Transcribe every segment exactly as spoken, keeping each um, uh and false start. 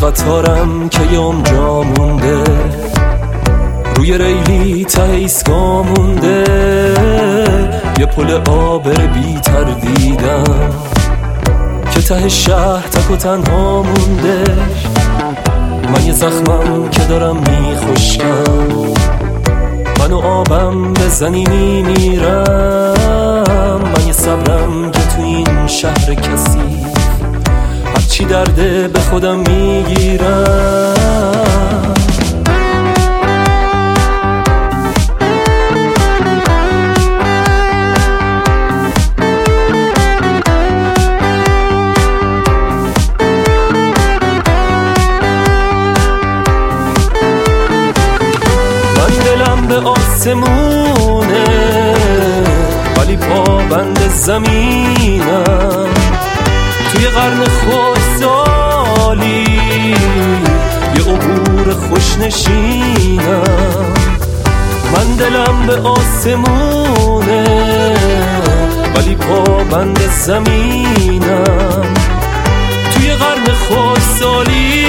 قطارم که یام جا مونده، روی ریلی ته ایستگاه مونده، یه پل آبر بی تردیدم که ته شهر تک و تنها مونده. من یه زخمم که دارم میخشکم، من و آبم بزنی میمیرم. من یه صبرم که تو این شهر کسی هرچی درده به خودم میگیرم. به آسمونه ولی پابند زمینم، توی قرن خشکسالی یه عبور خوشنشینم. من دلم به آسمونه ولی پابند زمینم، توی قرن خشکسالی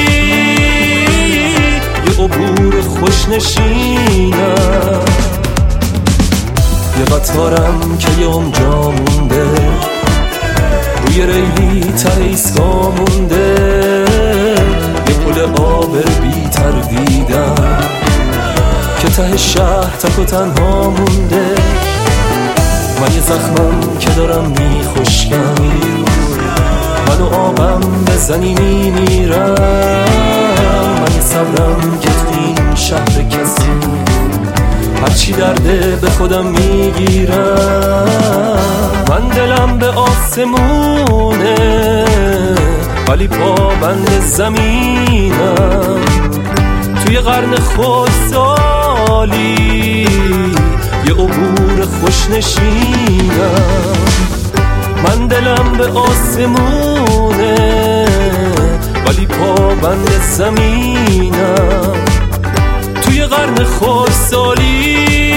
عبور خوشنشینم. یه قطارم که یام جا مونده، روی ریلی ته ایستگاه مونده، یه پل آبر بی تردیدم که ته شهر تک و تنها مونده. من یه زخمم که دارم میخشکم، من و آبم بزنی میمیرم. من یه صبرم که تو این شهر کسی هرچی درده به خودم میگیرم. من دلم به آسمونه ولی پابند زمینم، توی قرن خشکسالی یه عبور خوشنشینم. من دلم به آسمونه ولی پابند زمینم، توی قرن خشکسالی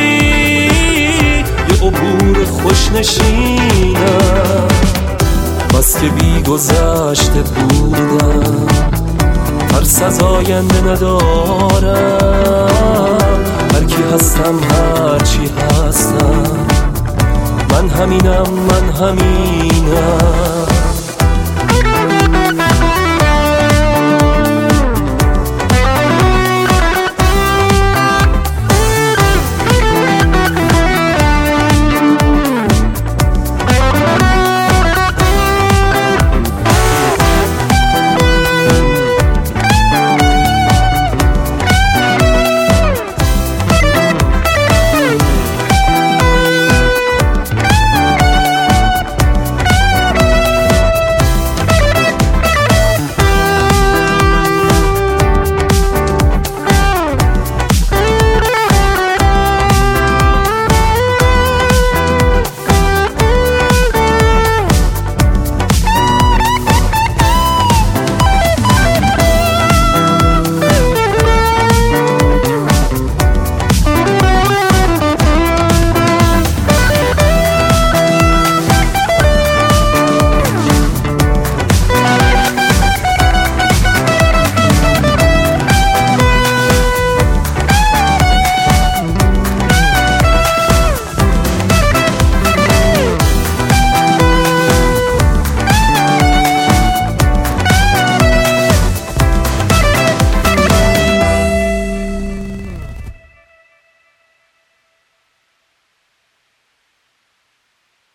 یه عبور خوشنشینم. بس که بی گذشته بودم، ترس از آینده ندارم. هر کی هستم هر چی هستم، من همینم من همینم.